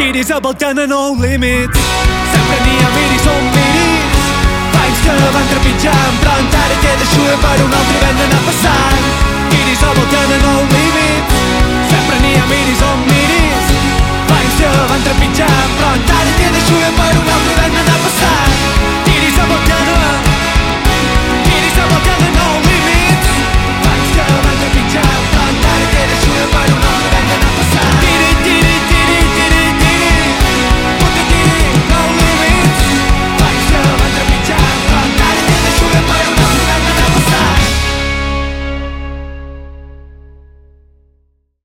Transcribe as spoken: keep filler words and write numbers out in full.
Guiris a voltant a nou límits. Sempre n'hi ha miris on miris. Banys que van trepitjant, però encara queda xuga per un altre vent d'anar passant. Guiris a voltant a